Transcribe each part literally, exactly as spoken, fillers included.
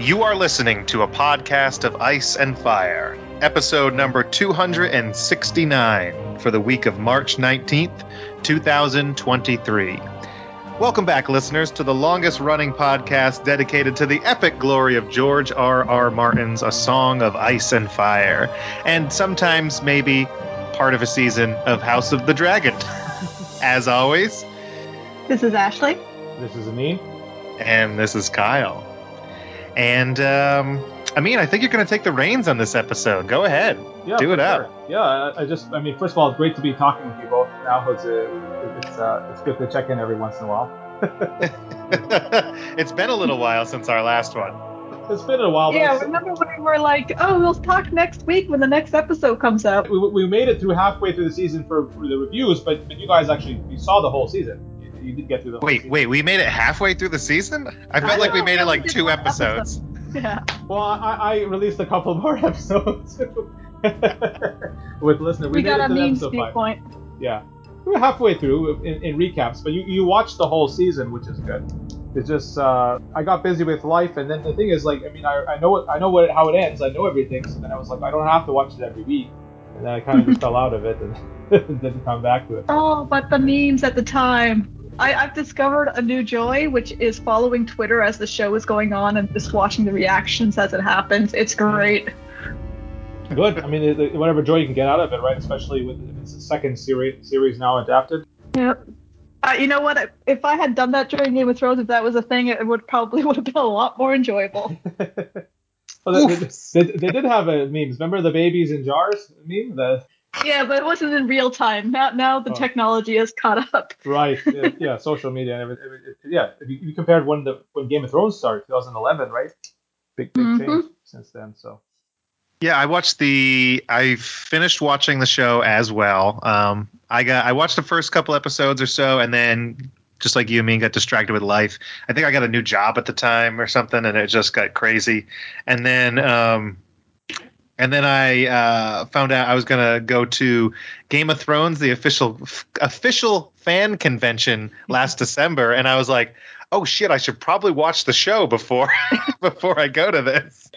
You are listening to a podcast of Ice and Fire, episode number two hundred sixty-nine for the week of March nineteenth, two thousand twenty-three. Welcome back, listeners, to the longest-running podcast dedicated to the epic glory of George R. R. Martin's A Song of Ice and Fire, and sometimes, maybe, part of a season of House of the Dragon. As always, this is Ashley. This is Amin. And this is Kyle. And, um, Amin, I think you're going to take the reins on this episode. Go ahead. Yeah, Do it sure. up. Yeah, I, I just, I mean, first of all, it's great to be talking with you both now. It's, uh, it's, uh, it's good to check in every once in a while. It's been a little while since our last one. It's been a while. Yeah, remember when we were like, oh, we'll talk next week when the next episode comes out. We, we made it through halfway through the season for, for the reviews, but, but you guys actually, you saw the whole season. You, you did get through the whole Wait, season. wait, we made it halfway through the season? I felt I like we know, made it yeah, like we did two one episodes. Yeah. Well, I, I released a couple more episodes with listeners. We, we got made a it to meme episode speak five. point. Yeah. We were halfway through in, in recaps, but you, you watched the whole season, which is good. It's just uh, I got busy with life, and then the thing is, like, I mean, I, I know what I know what how it ends. I know everything, so then I was like, I don't have to watch it every week, and then I kind of just fell out of it and didn't come back to it. Oh, but the memes at the time. I, I've discovered a new joy, which is following Twitter as the show is going on and just watching the reactions as it happens. It's great. Good. I mean, it, it, whatever joy you can get out of it, right? Especially with it's the second series series now adapted. Yep. Uh, you know what? If I had done that during Game of Thrones, if that was a thing, it would probably would have been a lot more enjoyable. Well, they, they, they did have a memes. Remember the babies in jars meme? The Yeah, but it wasn't in real time. Now, now the oh. technology has caught up. Right. Yeah, yeah, social media and everything. Yeah, if you, you compared when the when Game of Thrones started, twenty eleven, right? Big big Mm-hmm. change since then. So. Yeah, I watched the. I finished watching the show as well. Um, I got. I watched the first couple episodes or so, and then just like you, Amin, got distracted with life. I think I got a new job at the time or something, and it just got crazy. And then, um, and then I uh, found out I was gonna go to Game of Thrones, the official official fan convention last December, and I was like, oh shit, I should probably watch the show before before I go to this.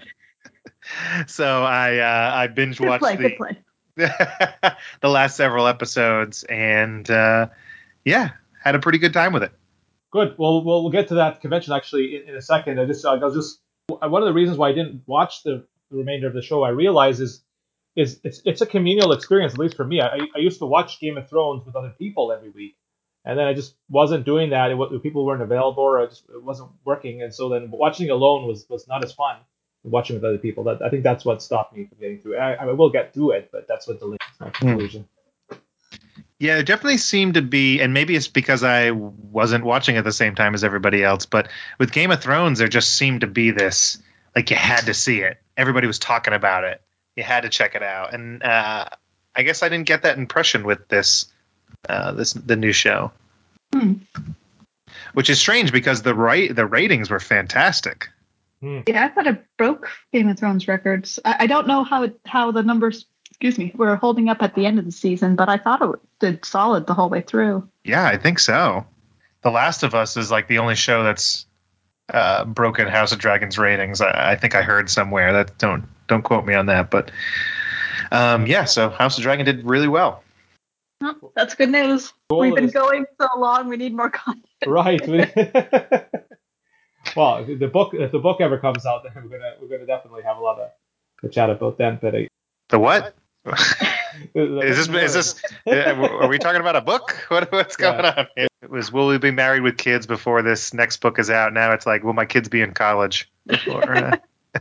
So I uh, I binge Good watched play, the good play. the last several episodes, and uh, yeah, had a pretty good time with it. Good. Well, we'll, we'll get to that convention actually in, in a second. I just I was just one of the reasons why I didn't watch the, the remainder of the show. I realize is is it's it's a communal experience, at least for me. I I used to watch Game of Thrones with other people every week, and then I just wasn't doing that. It, was- people weren't available, or it, just, it wasn't working, and so then watching alone was was not as fun. Watching with other people, that I think that's what stopped me from getting through it. I, I will get through it, but that's what delayed my conclusion. Yeah, it definitely seemed to be, and maybe it's because I wasn't watching at the same time as everybody else, but with Game of Thrones, there just seemed to be this, like you had to see it. Everybody was talking about it. You had to check it out. And uh, I guess I didn't get that impression with this, uh, this the new show. Hmm. Which is strange because the right the ratings were fantastic. Yeah, I thought it broke Game of Thrones records. I, I don't know how it, how the numbers, excuse me, were holding up at the end of the season, but I thought it did solid the whole way through. Yeah, I think so. The Last of Us is like the only show that's uh, broken House of Dragons ratings. I, I think I heard somewhere. That don't don't quote me on that, but um, yeah. So House of Dragon did really well. Oh, that's good news. Goal We've been is- going so long. We need more content. Right. Well, if the book if the book ever comes out, then we're gonna we're gonna definitely have a lot of to chat about then. But uh, The what? is Is this is this? Are we talking about a book? What, what's going Yeah. on? It was Will We Be Married with Kids before this next book is out. Now it's like, will my kids be in college? Before, uh...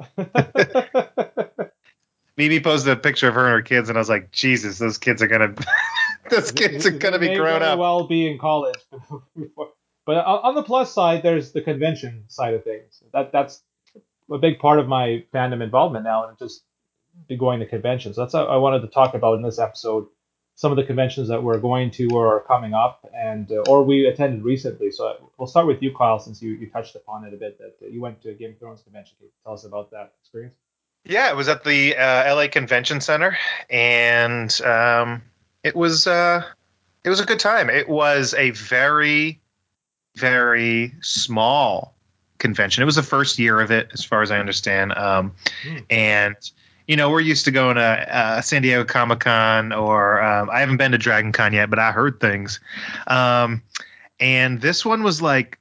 Mimi posted a picture of her and her kids, and I was like, Jesus, those kids are gonna, those kids are gonna They be may grown very up. well be in college. But on the plus side, there's the convention side of things. That that's a big part of my fandom involvement now, and just be going to conventions. That's what I wanted to talk about in this episode. Some of the conventions that we're going to or are coming up, and uh, or we attended recently. So we'll start with you, Kyle, since you, you touched upon it a bit. That uh, you went to a Game of Thrones convention. Can you tell us about that experience? Yeah, it was at the uh, L A Convention Center, and um, it was uh, it was a good time. It was a very, very small convention. It was the first year of it, as far as I understand. Um, Mm. And, you know, we're used to going to uh, San Diego Comic-Con, or um, I haven't been to Dragon Con yet, but I heard things. Um, and this one was like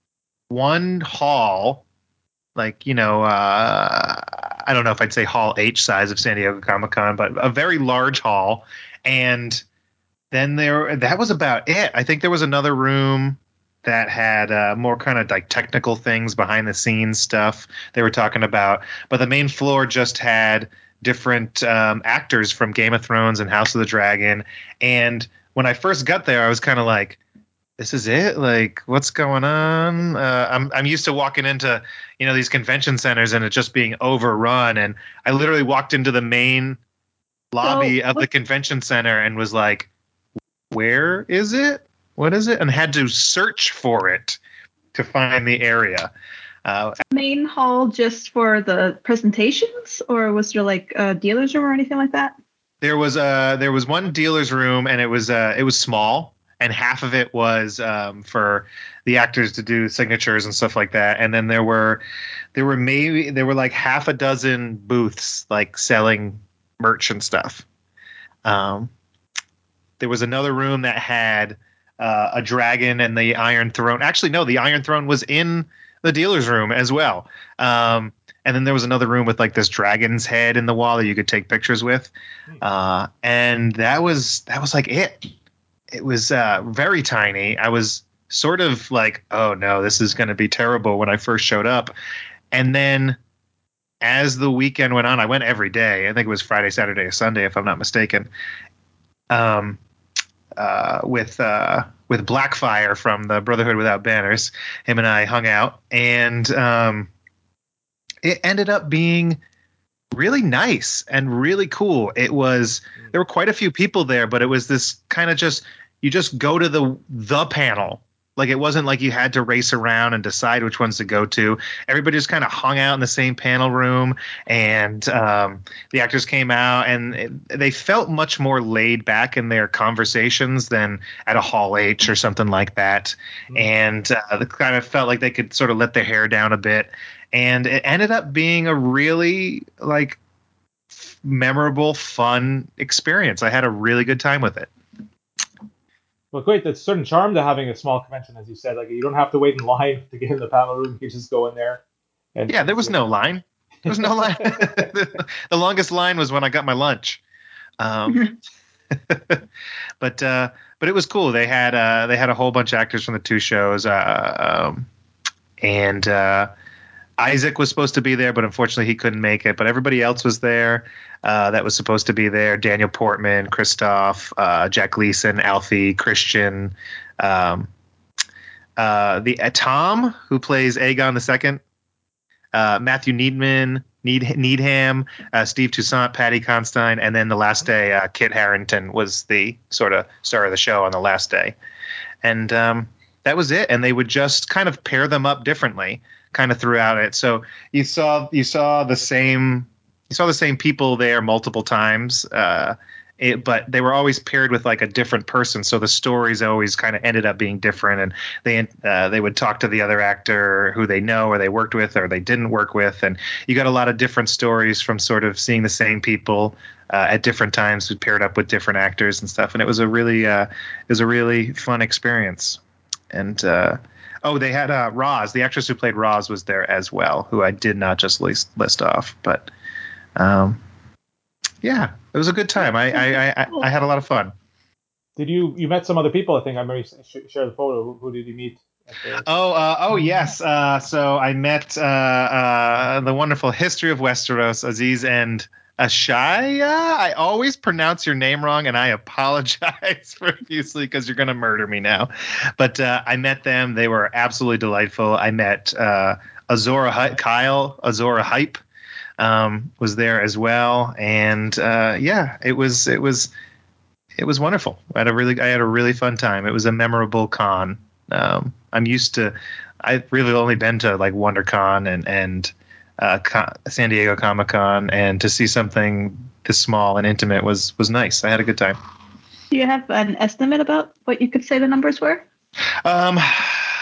one hall, like, you know, uh, I don't know if I'd say hall H size of San Diego Comic-Con, but a very large hall. And then there, that was about it. I think there was another room that had uh, more kind of like technical things, behind the scenes stuff they were talking about. But the main floor just had different um, actors from Game of Thrones and House of the Dragon. And when I first got there, I was kind of like, this is it? Like, what's going on? Uh, I'm I'm used to walking into, you know, these convention centers and it just being overrun. And I literally walked into the main lobby So, of the what- convention center and was like, where is it? What is it? And had to search for it to find the area. Uh, Main hall just for the presentations, or was there like a dealer's room or anything like that? there was a there was one dealer's room, and it was uh, it was small, and half of it was um, for the actors to do signatures and stuff like that. And then there were there were maybe there were like half a dozen booths like selling merch and stuff. Um, there was another room that had uh, a dragon and the Iron Throne. Actually, no, the Iron Throne was in the dealer's room as well. Um, and then there was another room with like this dragon's head in the wall that you could take pictures with. Uh, and that was that was like it. It was uh, very tiny. I was sort of like, oh no, this is going to be terrible when I first showed up. And then as the weekend went on, I went every day. I think it was Friday, Saturday, Sunday, if I'm not mistaken. Um, uh, with uh, with Blackfire from the Brotherhood Without Banners, him and I hung out, and um, it ended up being really nice and really cool. It was there were quite a few people there, but it was this kind of just you just go to the the panel. Like, it wasn't like you had to race around and decide which ones to go to. Everybody just kind of hung out in the same panel room, and um, the actors came out, and it, they felt much more laid back in their conversations than at a Hall H or something like that. Mm. And uh, it kind of felt like they could sort of let their hair down a bit. And it ended up being a really like memorable, fun experience. I had a really good time with it. Well, great. There's a certain charm to having a small convention, as you said. Like, you don't have to wait in line to get in the panel room. You just go in there. And yeah, there was no line. There was no line. the, the longest line was when I got my lunch. Um, but uh, but it was cool. They had uh, they had a whole bunch of actors from the two shows, uh, um, and uh, Isaac was supposed to be there, but unfortunately he couldn't make it. But everybody else was there uh, that was supposed to be there. Daniel Portman, Christoph, uh, Jack Gleason, Alfie, Christian, um, uh, the uh, Tom, who plays Aegon the Second, uh, Matthew Needman, Need, Needham, uh, Steve Toussaint, Patty Constine, and then the last day, uh, Kit Harington was the sort of star of the show on the last day. And um, that was it. And they would just kind of pair them up differently kind of throughout it. So you saw you saw the same you saw the same people there multiple times, uh, it, but they were always paired with like a different person. So the stories always kind of ended up being different, and they uh, they would talk to the other actor who they know or they worked with or they didn't work with, and you got a lot of different stories from sort of seeing the same people uh, at different times who paired up with different actors and stuff. And it was a really uh, it was a really fun experience. And uh, oh, they had uh, Roz, the actress who played Roz, was there as well, who I did not just list, list off. But um, yeah, it was a good time. I, I, I, I had a lot of fun. Did you you met some other people? I think I maybe share the photo. Who, who did you meet? The... Oh, uh, oh yes. Uh, so I met uh, uh, the wonderful History of Westeros, Aziz and Ashaya. I always pronounce your name wrong, and I apologize profusely because you're going to murder me now. But uh, I met them. They were absolutely delightful. I met uh, Azora Hy- Kyle, Azora Hype um, was there as well. And uh, yeah, it was it was it was wonderful. I had a really I had a really fun time. It was a memorable con. Um, I'm used to I've really only been to like WonderCon and and Uh, San Diego Comic-Con, and to see something this small and intimate was was nice. I had a good time. Do you have an estimate about what you could say the numbers were? Um,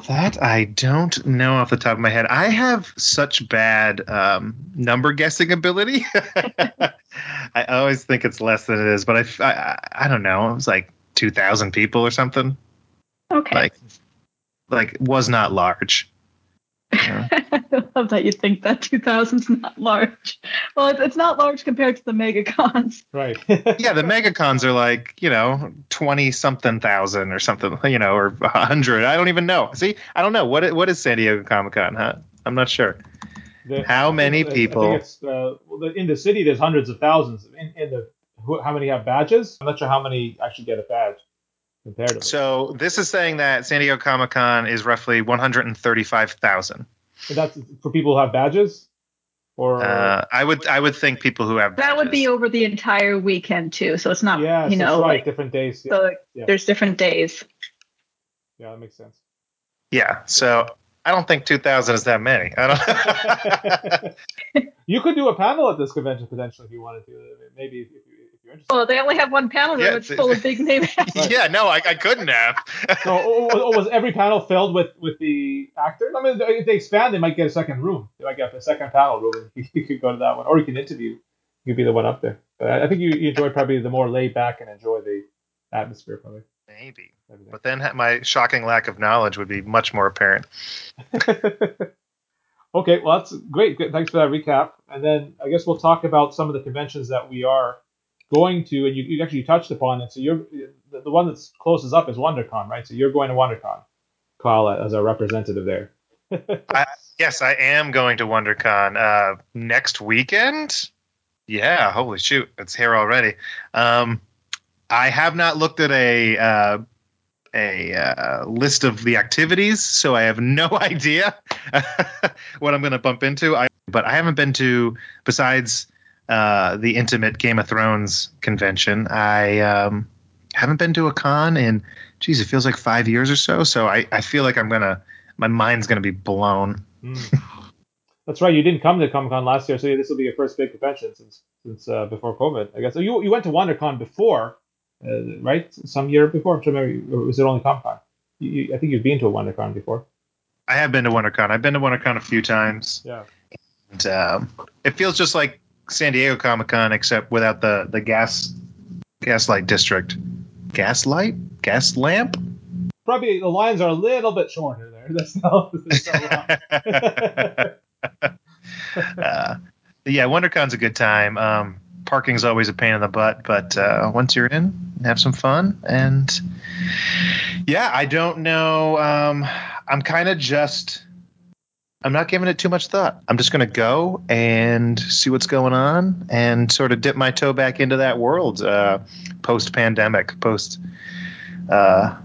That I don't know off the top of my head. I have such bad um, number guessing ability. I always think it's less than it is, but I, I, I don't know. It was like two thousand people or something. Okay. Like, like was not large. Yeah. I love that you think that two thousand's not large. Well, it's, it's not large compared to the megacons. Right. Yeah, the megacons are like, you know, twenty something thousand or something, you know, or a hundred. I don't even know. See, I don't know. What i- what is San Diego Comic Con, huh? I'm not sure. The- How many I think people? it's uh, well, the- in the city. There's hundreds of thousands. In, in the who, how many have badges? I'm not sure how many actually get a badge comparatively. So this is saying that San Diego Comic Con is roughly one hundred thirty-five thousand. And that's for people who have badges, or Uh, I would I would think people who have That would be badges. over the entire weekend too. So it's not, yeah, you so know, that's right. like, Different days. Yeah, so Yeah. there's different days. yeah, that makes sense. Yeah, so I don't think two thousand is that many. I don't. You could do a panel at this convention potentially if you wanted to. Maybe if, you, if you're interested. Well, they only have one panel room. Yeah, It's full of big name. Right. Yeah, no, I, I couldn't have. So, oh, oh, was every panel filled with, with the actors? I mean, if they expand, they might get a second room. They might get a second panel room. You could go to that one, or you can interview. You could be the one up there. But I I think you, you enjoy probably the more laid back and enjoy the atmosphere, probably. Maybe, Everything. but then my shocking lack of knowledge would be much more apparent. Okay, well that's great. Good. Thanks for that recap. And then I guess we'll talk about some of the conventions that we are going to, and you, you actually touched upon it. So you're the, the one that's closest up is WonderCon, right? So you're going to WonderCon, Kyle, as our representative there. I, yes, I am going to WonderCon uh, next weekend. Yeah, holy shoot, it's here already. Um, I have not looked at a uh, a uh, list of the activities, so I have no idea what I'm going to bump into. I, but I haven't been to, besides uh, the intimate Game of Thrones convention, I um, haven't been to a con in, geez, it feels like five years or so. So I, I feel like I'm going to, my mind's going to be blown. Mm. That's right. You didn't come to Comic Con last year, so this will be your first big convention since since uh, before COVID, I guess. So you you went to WonderCon before, uh, right? Some year before. I'm trying to remember, or was it only Comic Con? You, you, I think you've been to a WonderCon before. I have been to WonderCon. I've been to WonderCon a few times. Yeah. And, um, it feels just like San Diego Comic Con, except without the the gas gaslight district. Gaslight? Gas lamp? Probably the lines are a little bit shorter there. That's not. That's not uh, yeah, WonderCon's a good time. Um, parking's always a pain in the butt, but uh, once you're in, have some fun. And yeah, I don't know. Um, I'm kind of just. I'm not giving it too much thought. I'm just going to go and see what's going on and sort of dip my toe back into that world uh, post-pandemic, post uh,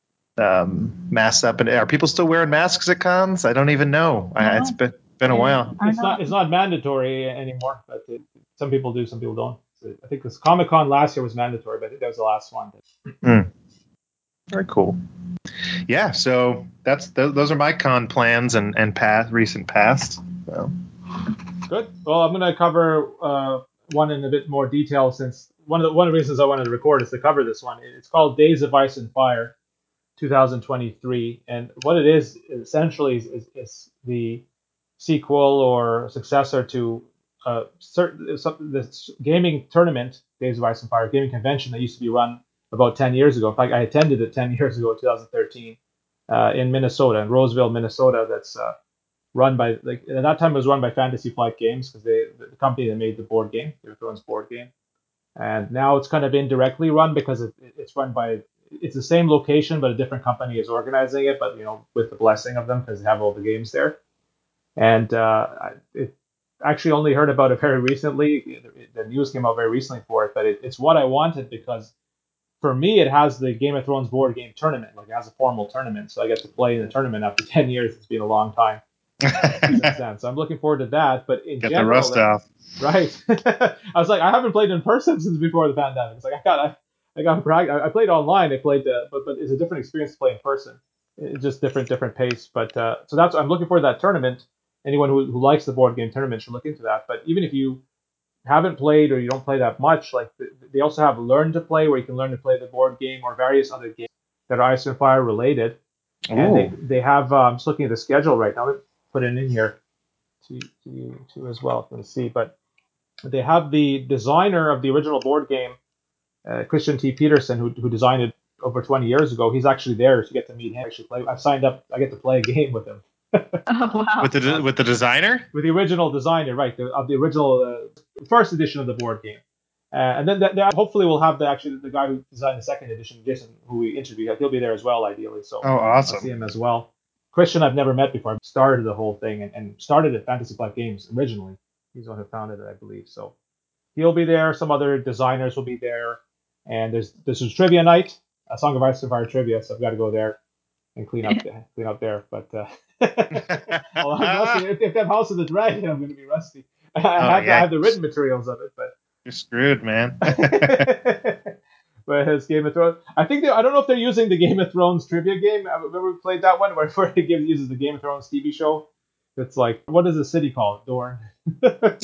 um, masks up. And are people still wearing masks at cons? I don't even know. I, it's been been a while. it's not. It's not mandatory anymore, but it, some people do, some people don't. So I think this Comic Con last year was mandatory, but I think that was the last one. Mm. Very cool. Yeah, so that's th- those are my con plans and and past recent past. So. Good. Well, I'm going to cover uh, one in a bit more detail since one of the one of the reasons I wanted to record is to cover this one. It's called Days of Ice and Fire, twenty twenty-three, and what it is essentially is, is, is the sequel or successor to uh, certain some, this gaming tournament, Days of Ice and Fire gaming convention that used to be run about ten years ago. In fact, I attended it ten years ago, twenty thirteen, uh, in Minnesota, in Roseville, Minnesota. That's uh, run by like at that time it was run by Fantasy Flight Games because they the company that made the board game, Game of Thrones board game, and now it's kind of indirectly run because it, it's run by it's the same location but a different company is organizing it, but you know with the blessing of them because they have all the games there. And uh, it actually only heard about it very recently. The news came out very recently for it, but it, it's what I wanted because for me it has the Game of Thrones board game tournament, like it has a formal tournament, so I get to play in the tournament after ten years. It's been a long time. Since then. So I'm looking forward to that. But in Get general, the rust off. Right. I was like, I haven't played in person since before the pandemic. It's like I got, I, I got, I played online. I played, uh, but but it's a different experience to play in person. It's just different, different pace. But uh, so that's I'm looking forward to that tournament. Anyone who, who likes the board game tournament should look into that. But even if you haven't played or you don't play that much, like they also have Learn to Play where you can learn to play the board game or various other games that are Ice and Fire related. And they Ooh. they have. Uh, I'm just looking at the schedule right now. Let me put it in here to to you to as well. Let's see, but they have the designer of the original board game, uh, Christian T. Peterson, who who designed it over twenty years ago. He's actually there to get to meet him. Actually, play. I've signed up. I get to play a game with him. Oh wow. With the de- with the designer? With the original designer, right? The, of the original uh, first edition of the board game. Uh, and then that, that hopefully we'll have the actually the guy who designed the second edition, Jason, who we interviewed. He'll be there as well, ideally. So Oh, I'll see awesome. him as well. Christian, I've never met before. I started the whole thing and, and started at Fantasy Flight Games originally. He's the one who founded it, I believe. So he'll be there. Some other designers will be there. And there's this is trivia night, a Song of Ice and Fire trivia. So I've got to go there and clean up clean up there. But uh, well, I'm rusty. If, if they have House of the Dragon, I'm going to be rusty. I Oh, have yeah. I have the written materials of it, but You're screwed, man. but his Game of Thrones. I think they, I don't know if they're using the Game of Thrones trivia game. I remember we played that one where, where it gives, uses the Game of Thrones T V show. It's like, what is the city called? Dorne. Oh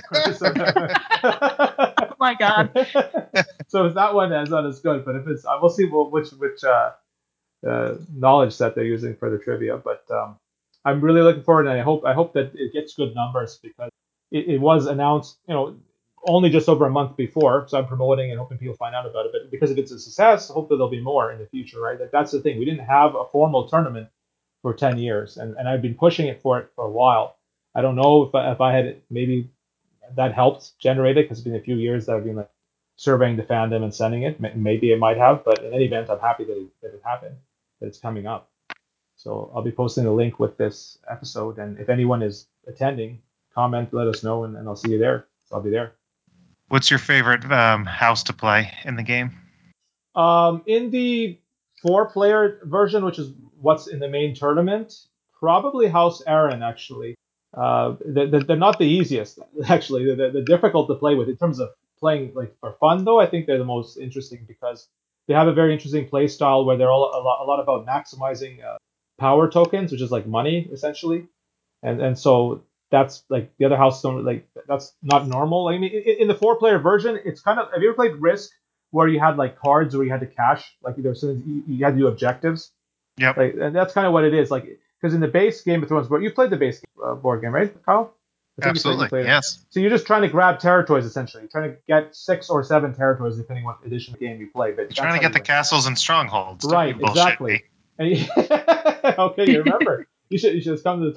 my god. So if that one is not as good, but if it's, we'll see which which uh, uh, knowledge set they're using for the trivia. But um, I'm really looking forward, and I hope I hope that it gets good numbers because it, it was announced, you know, only just over a month before. So I'm promoting and hoping people find out about it. But because if it's a success, hopefully there'll be more in the future, right? Like that's the thing. We didn't have a formal tournament for ten years, and, and I've been pushing it for it for a while. I don't know if I, if I had maybe that helped generate it because it's been a few years that I've been like surveying the fandom and sending it. Maybe it might have, but in any event, I'm happy that it, that it happened, that it's coming up. So I'll be posting a link with this episode, and if anyone is attending, comment, let us know, and, and I'll see you there. So I'll be there. What's your favorite um, house to play in the game? Um, in the four-player version, which is what's in the main tournament, probably House Aaron, actually. Uh, they're, they're not the easiest, actually. They're, they're difficult to play with in terms of playing like for fun, though. I think they're the most interesting because they have a very interesting play style where they're all a lot, a lot about maximizing uh, power tokens, which is like money, essentially. And and so that's like the other houses don't like that's not normal. I mean, in, in the four-player version, it's kind of. Have you ever played Risk? Where you had like cards where you had to cash, like there was you, you had to do objectives. Yep. Like, and that's kind of what it is. Like, because in the base Game of Thrones board, you played the base uh, board game, right, Kyle? I think Absolutely. You played, you played yes. It. So you're just trying to grab territories, essentially. You're trying to get six or seven territories, depending on what edition of the game you play. But You're trying to get the win. castles and strongholds. Right, exactly. And you, okay, you remember. you should you should have come to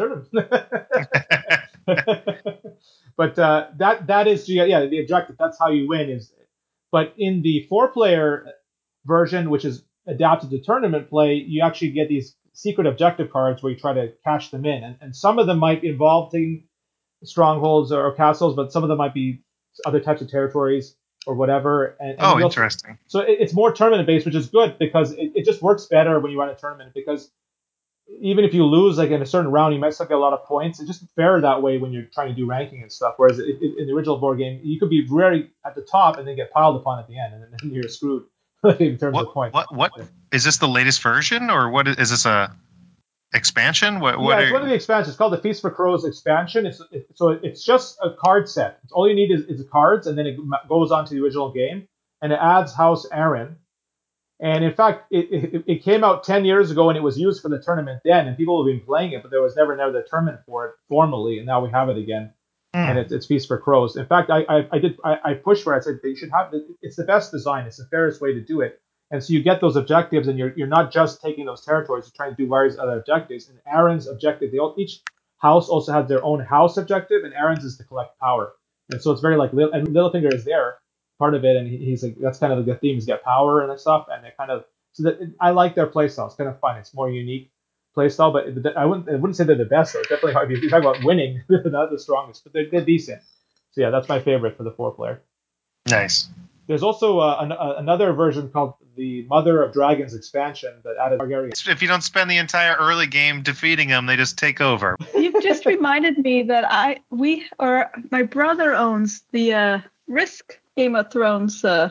the tournament. But uh, that that is yeah the objective. That's how you win is. But in the four-player version, which is adapted to tournament play, you actually get these secret objective cards where you try to cash them in. And, and some of them might involve taking strongholds or, or castles, but some of them might be other types of territories or whatever. And, and oh, also, interesting. so it, it's more tournament-based, which is good because it, it just works better when you run a tournament because even if you lose like in a certain round, you might still get a lot of points. It's just fair that way when you're trying to do ranking and stuff. Whereas it, it, in the original board game, you could be very at the top and then get piled upon at the end, and then you're screwed in terms what, of points. What what yeah. Is this the latest version, or what is this a expansion? What, what yeah, it's are... one of the expansions. It's called the Feast for Crows expansion. It's it, so it's just a card set. It's all you need is, is the cards, and then it goes on to the original game, and it adds House Aaron. And in fact, it, it, it came out ten years ago and it was used for the tournament then, and people have been playing it, but there was never never a tournament for it formally, and now we have it again. Mm. And it's, it's Feast for Crows. In fact, I I, I did I, I pushed for it. I said they should have it. It's the best design. It's the fairest way to do it. And so you get those objectives, and you're you're not just taking those territories. You're trying to do various other objectives. And Aaron's objective, they all, each house also has their own house objective, and Aaron's is to collect power. And so it's very like and Littlefinger is there. Part of it, and he's like that's kind of the theme is get power and stuff, and it kind of so that I like their playstyle. It's kind of fun. It's more unique playstyle, but I wouldn't I wouldn't say they're the best though. It's definitely hard. If you talk about winning, they're not the strongest, but they're, they're decent. So yeah, that's my favorite for the four player. Nice. There's also uh, an, uh, another version called the Mother of Dragons expansion that added Targaryen. If you don't spend the entire early game defeating them, they just take over. You've just reminded me that I we or my brother owns the uh, Risk Game of Thrones uh,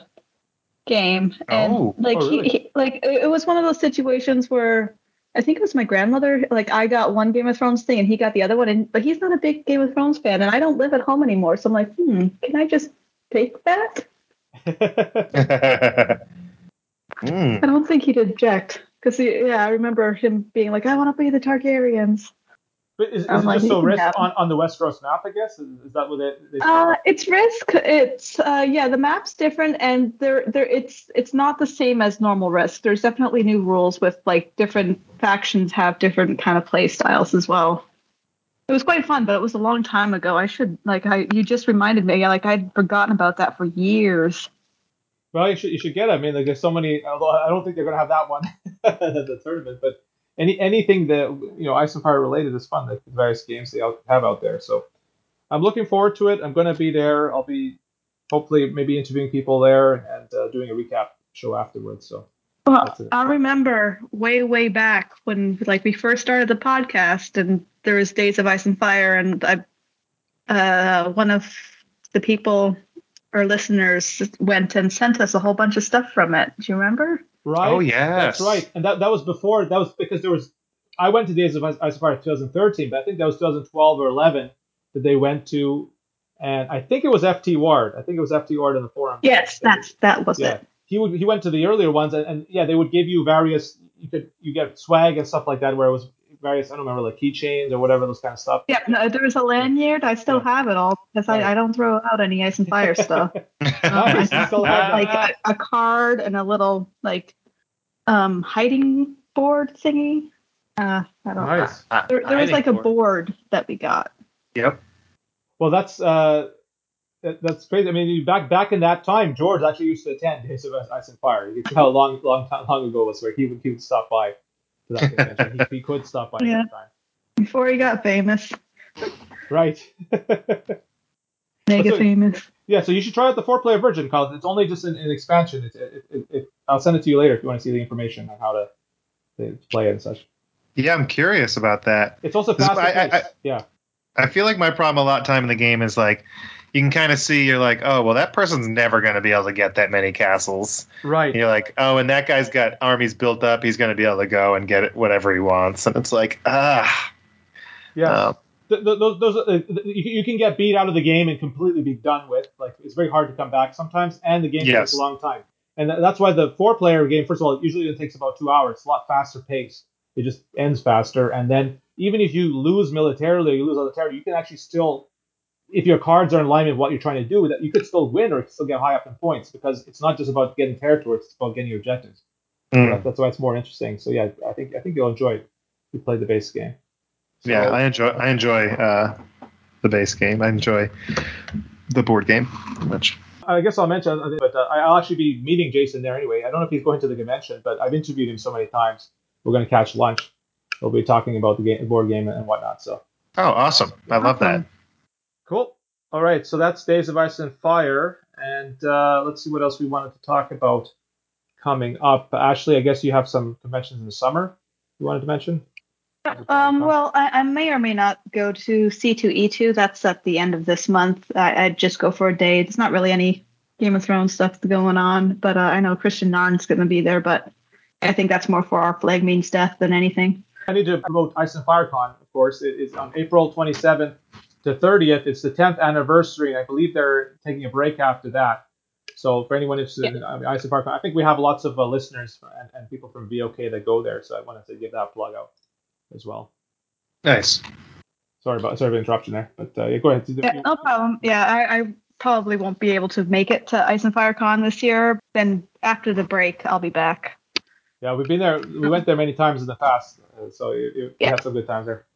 game, and oh. like oh, really? he, he like it was one of those situations where I think it was my grandmother. Like I got one Game of Thrones thing and he got the other one, and but he's not a big Game of Thrones fan, and I don't live at home anymore, so I'm like, hmm, can I just take that? mm. I don't think he'd object. Because yeah, I remember him being like, "I want to be the Targaryens." But is, is I'm it like, just "You so can risk have 'em." on, on the Westeros map? I guess is, is that what they? they Uh, it's Risk. It's uh, yeah, the map's different, and there, there, it's it's not the same as normal Risk. There's definitely new rules with like different factions have different kind of play styles as well. It was quite fun, but it was a long time ago. I should like I you just reminded me. Like I'd forgotten about that for years. Well, you should you should get it. I mean, like there's so many. Although I don't think they're gonna have that one at the tournament, but any anything that you know Ice and Fire related is fun. Like the various games they out- have out there. So I'm looking forward to it. I'm gonna be there. I'll be hopefully maybe interviewing people there and uh, doing a recap show afterwards. So Well, that's it. I remember way, way back when like we first started the podcast, and there was Days of Ice and Fire, and I, uh, one of the people or listeners went and sent us a whole bunch of stuff from it. Do you remember? Right. Oh, yes. That's right. And that, that was before. That was because there was. I went to Days of Ice Ice and Fire twenty thirteen, but I think that was twenty twelve or eleven that they went to, and I think it was F T Ward. I think it was F T Ward in the forum. Yes, that's that was Yeah. it. He would he went to the earlier ones, and, and yeah, they would give you various. You could you get swag and stuff like that, where it was various. I don't remember like keychains or whatever those kind of stuff. Yeah, no, there was a lanyard. I still Yeah. have it all because Right. I, I don't throw out any Ice and Fire stuff. Um, Nice. I You still have like that. a, a card and a little like um hiding board thingy. Uh, I don't. Nice. There, there was like a board that we got. Yep. Well, that's uh, that, that's crazy. I mean, back back in that time, George actually used to attend Days of Ice and Fire. You can see how long long time long ago it was where he would he would stop by to that convention. he, he could stop by Yeah. at that time. Before he got famous, Right. mega So- famous. Yeah, so you should try out the four-player version, because it's only just an, an expansion. It, it, it, it, I'll send it to you later if you want to see the information on how to, to play it and such. Yeah, I'm curious about that. It's also This- faster I- I- paced. I- Yeah. I feel like my problem a lot of time in the game is like you can kind of see you're like, oh well, that person's never going to be able to get that many castles. Right. And you're like, oh, and that guy's got armies built up. He's going to be able to go and get it whatever he wants. And it's like, ah, Yeah. uh, Th- th- those, those, uh, th- you you can get beat out of the game and completely be done with. Like, it's very hard to come back sometimes, and the game Yes. takes a long time. And th- that's why the four-player game, first of all, usually it takes about two hours. It's a lot faster paced. It just ends faster. And then even if you lose militarily or you lose other territory, you can actually still, if your cards are in line with what you're trying to do, that you could still win or still get high up in points, because it's not just about getting territory; it's about getting your objectives. So mm. that, that's why it's more interesting. So yeah, I think I think you'll enjoy it if you play the base game. So, yeah, I enjoy I enjoy uh, the base game. I enjoy the board game much. I guess I'll mention, but uh, I'll actually be meeting Jason there anyway. I don't know if he's going to the convention, but I've interviewed him so many times. We're going to catch lunch. We'll be talking about the game, board game and whatnot. So Oh, awesome! I love that. cool. All right, so that's Days of Ice and Fire, and uh, let's see what else we wanted to talk about coming up. Ashley, I guess you have some conventions in the summer you wanted to mention. Um, well, I, I may or may not go to C two E two. That's at the end of this month. I, I'd just go for a day. There's not really any Game of Thrones stuff going on, but uh, I know Christian Narn's going to be there, but I think that's more for our Flag Means Death than anything. I need to promote Ice and Fire Con, of course. It is on April twenty-seventh to thirtieth. It's the tenth anniversary, and I believe they're taking a break after that. So for anyone interested yeah. in I mean, Ice and Fire Con, I think we have lots of uh, listeners and, and people from V O K that go there, so I wanted to give that plug out as well. Nice. Sorry about sorry for interruption there, but uh, yeah, go ahead. Yeah, no problem. Yeah, I, I probably won't be able to make it to Ice and Fire Con this year. Then after the break, I'll be back. Yeah, we've been there. We went there many times in the past, uh, so it, it, yeah. we had some good times there.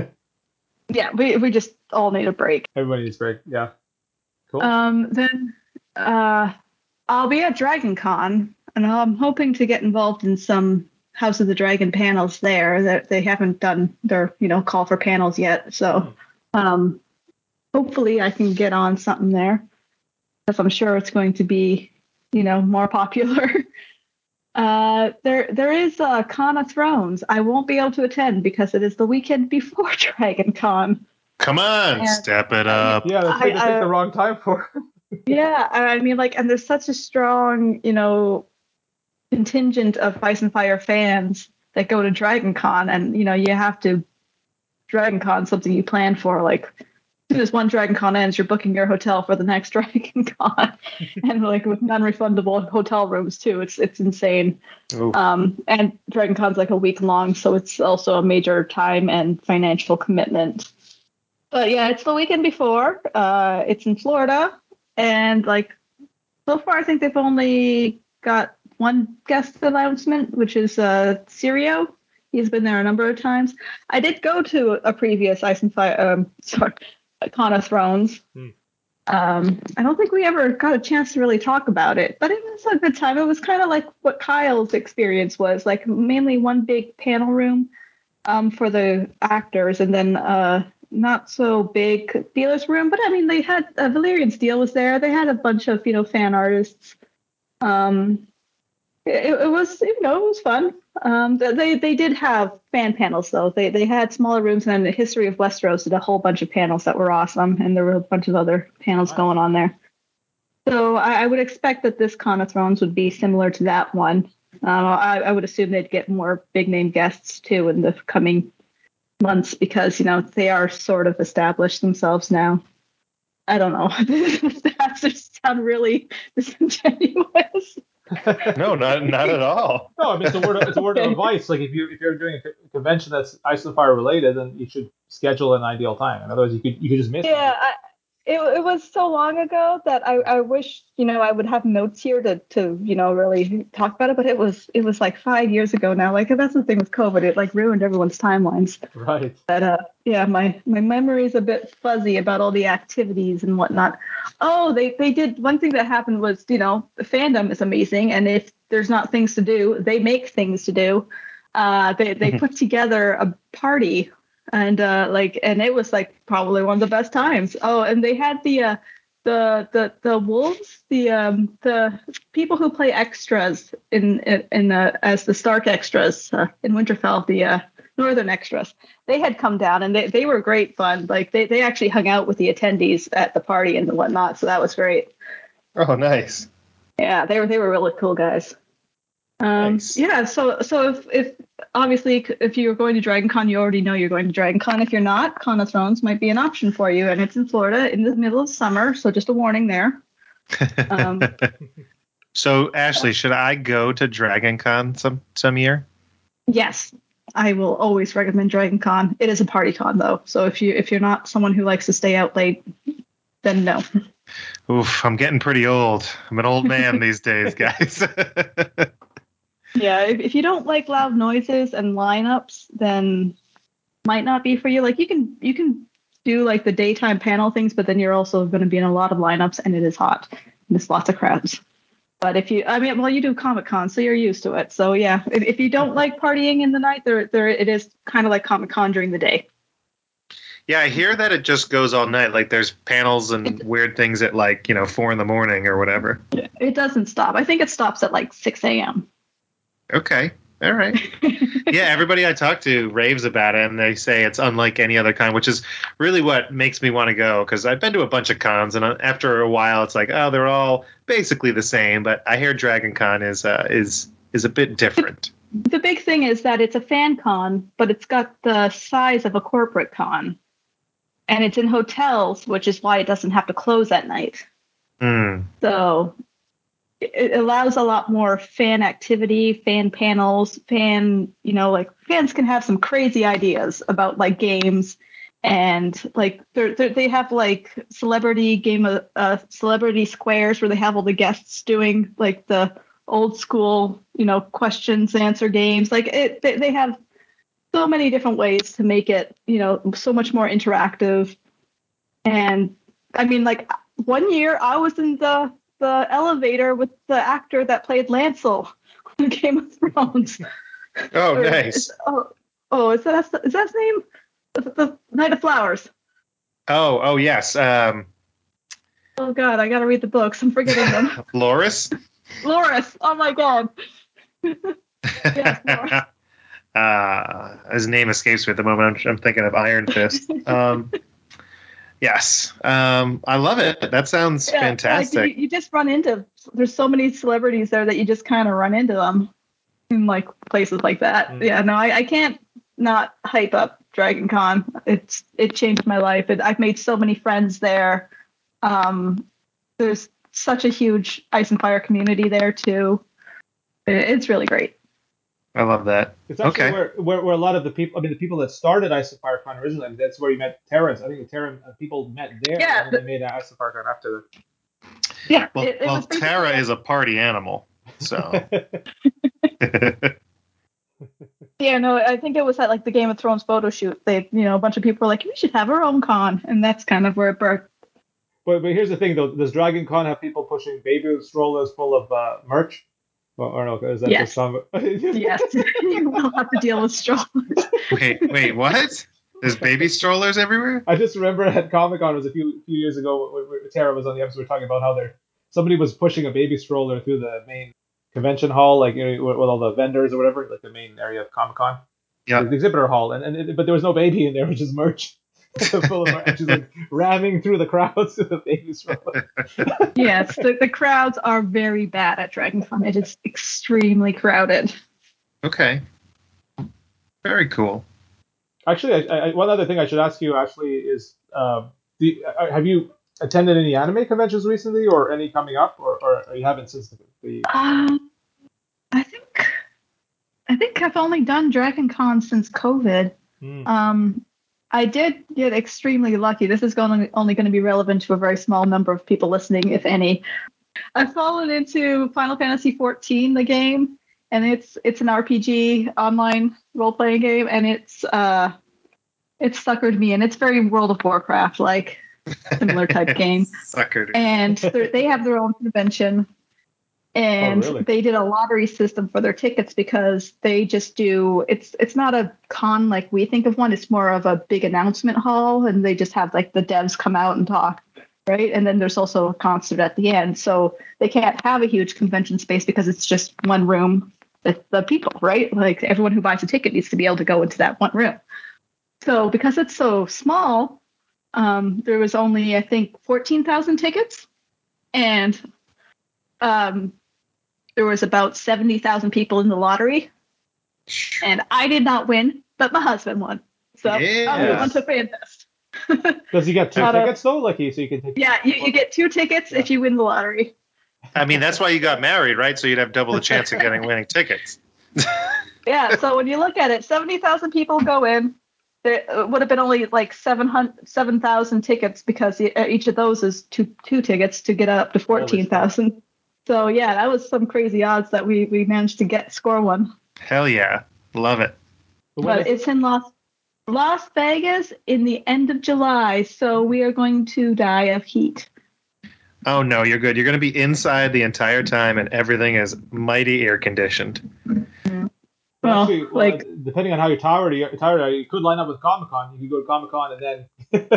yeah, we we just all need a break. Everybody needs a break. Yeah. Cool. Um, then uh, I'll be at Dragon Con, and I'm hoping to get involved in some House of the Dragon panels there. That they haven't done their you know call for panels yet, so um, hopefully I can get on something there, because I'm sure it's going to be you know more popular. Uh, there there is a Con of Thrones. I won't be able to attend because it is the weekend before Dragon Con. Come on, and, step it up. Yeah, that's like I, the wrong time for it. Yeah, I mean, like, and there's such a strong, you know, contingent of Ice and Fire fans that go to Dragon Con, and you know, you have to Dragon Con something you plan for like soon as one Dragon Con ends, you're booking your hotel for the next Dragon Con, and like with non-refundable hotel rooms too. It's it's insane. Oof. Um, and Dragon Con's like a week long, so it's also a major time and financial commitment. But yeah, it's the weekend before. Uh, it's in Florida, and like so far, I think they've only got one guest announcement, which is uh, Sirio. He's been there a number of times. I did go to a previous Ice and Fire, um, sorry, Con of Thrones. Hmm. Um, I don't think we ever got a chance to really talk about it, but it was a good time. It was kind of like what Kyle's experience was, like mainly one big panel room um, for the actors, and then uh, not so big dealer's room. But I mean, they had uh, Valerian Steel was there. They had a bunch of you know fan artists. Um, it, it was you know it was fun. Um, they they did have fan panels though. They they had smaller rooms, and then the History of Westeros did a whole bunch of panels that were awesome, and there were a bunch of other panels Wow. going on there. So I, I would expect that this Con of Thrones would be similar to that one. Uh, I, I would assume they'd get more big name guests too in the coming months because you know they are sort of established themselves now. I don't know. That just sound really disingenuous. No, not not at all. No, I mean it's a word. Of, it's a word of Okay. advice. Like if you if you're doing a co- convention that's Ice and Fire related, then you should schedule an ideal time. And otherwise, you could you could just miss Yeah, it. I, it it was so long ago that I, I wish you know I would have notes here to to you know really talk about it. But it was it was like five years ago now. Like that's the thing with COVID, it like ruined everyone's timelines. Right. But uh, yeah, my my memory is a bit fuzzy about all the activities and whatnot. Oh, they they did one thing that happened was you know the fandom is amazing, and if there's not things to do, they make things to do. Uh, they they put together a party, and uh, like and it was like probably one of the best times. Oh, and they had the uh, the the the wolves, the um the people who play extras in in, in uh, as the Stark extras uh, in Winterfell, the uh, Northern extras. They had come down and they, they were great fun. Like they, they actually hung out with the attendees at the party and whatnot. So that was great. Oh, nice. Yeah, they were they were really cool guys. Um, Nice. yeah, so so if if obviously if you're going to Dragon Con, you already know you're going to Dragon Con. If you're not, Con of Thrones might be an option for you, and it's in Florida in the middle of summer. So just a warning there. Um, So, Ashley, should I go to Dragon Con some some year? yes, I will always recommend Dragon Con. It is a party con though, so if you if you're not someone who likes to stay out late, then no. Oof, I'm getting pretty old. I'm an old man these days, guys. Yeah, if, if you don't like loud noises and lineups, then might not be for you. Like you can you can do like the daytime panel things, but then you're also going to be in a lot of lineups, and it is hot. And there's lots of crowds. But if you, I mean, well, you do Comic Con, so you're used to it. So yeah, if, if you don't like partying in the night, there there it is kind of like Comic Con during the day. Yeah, I hear that it just goes all night. Like there's panels and weird things at like, you know, four in the morning or whatever. It doesn't stop. I think it stops at like six a.m. Okay. All right. Yeah, everybody I talk to raves about it, and they say it's unlike any other con, which is really what makes me want to go, because I've been to a bunch of cons, and after a while, it's like, oh, they're all basically the same. But I hear Dragon Con is uh, is is a bit different. The big thing is that it's a fan con, but it's got the size of a corporate con, and it's in hotels, which is why it doesn't have to close at night. Mm. So it allows a lot more fan activity, fan panels, fan, you know, like fans can have some crazy ideas about like games, and like they're, they're, they have like celebrity game of uh, celebrity squares where they have all the guests doing like the old school, you know, questions answer games. Like it, they, they have so many different ways to make it, you know, so much more interactive. And I mean, like one year I was in the the elevator with the actor that played Lancel on Game of Thrones. Oh, Or nice. is- oh, oh, is that is that his name? The, the Knight of Flowers. Oh, oh yes. Um, Oh God, I gotta read the books. I'm forgetting them. Loris. Loris. Oh my God. Yes, Loris. uh, his name escapes me at the moment. I'm, I'm thinking of Iron Fist. Um, yes, um, I love it. That sounds Yeah, fantastic. like, you, you just run into. There's so many celebrities there that you just kind of run into them in like places like that. Mm. Yeah, no, I, I can't not hype up Dragon Con. It's it changed my life. It, I've made so many friends there. Um, there's such a huge Ice and Fire community there too. It, it's really great. I love that. It's actually Okay. where, where where a lot of the people, I mean, the people that started Ice and Fire Con originally, I mean, that's where you met Terrence. I think the Terran uh, people met there, Yeah, and then they made Ice and Fire Con after Yeah, Well, it, it well was basically Tara like- is a party animal, so. that. Yeah, no, I think it was at like the Game of Thrones photo shoot. They, you know, a bunch of people were like, we should have our own con, and that's kind of where it birthed. But but here's the thing though, does Dragon Con have people pushing baby strollers full of uh, merch? Or, or no, is that Yes. just some? Yes, you will have to deal with strollers. Wait, wait, what? There's baby strollers everywhere? I just remember at Comic Con, it was a few few years ago, where, where Tara was on the episode talking about how there somebody was pushing a baby stroller through the main convention hall, like you know, with, with all the vendors or whatever, like the main area of Comic Con, Yeah. the exhibitor hall, and, and it, but there was no baby in there, which is merch. Full of merch. And she's like ramming through the crowds with the baby stroller. Yes, the, the crowds are very bad at DragonCon. It is extremely crowded. Okay. Very cool. Actually, I, I, one other thing I should ask you, Ashley, is uh, do, uh, have you attended any anime conventions recently, or any coming up, or, or you haven't since the? the... Um, I think I think I've only done DragonCon since COVID. Hmm. Um, I did get extremely lucky. This is going only going to be relevant to a very small number of people listening, if any. I've fallen into Final Fantasy fourteen, the game, and it's it's an R P G online role playing game, and it's uh it's suckered me, and it's very World of Warcraft like, similar type game. Suckered. And they have their own convention. And Oh, really? they did a lottery system for their tickets because they just do it's it's not a con like we think of one. It's more of a big announcement hall, and they just have like the devs come out and talk, right? And then there's also a concert at the end. So they can't have a huge convention space because it's just one room with the people, right? Like everyone who buys a ticket needs to be able to go into that one room. So because it's so small, um, there was only I think fourteen thousand tickets, and um, there was about seventy thousand people in the lottery, and I did not win, but my husband won. So I was Yes. on to FanFest. Does he get two Out of- tickets though? Like, he, so you can take. Yeah, you, you get two tickets Yeah. if you win the lottery. I mean, that's why you got married, right? So you'd have double the chance of getting winning tickets. Yeah, so when you look at it, seventy thousand people go in. There would have been only like seven hundred, seven thousand tickets because e- each of those is two two tickets to get up to fourteen thousand. So yeah, that was some crazy odds that we we managed to get score one. Hell yeah. Love it. But when But is- it's in Las Las Vegas in the end of July, so we are going to die of heat. Oh, no, you're good. You're going to be inside the entire time, and everything is mighty air conditioned. Well, actually, well, like depending on how you're tired, you tired, are, you could line up with Comic Con. You could go to Comic Con and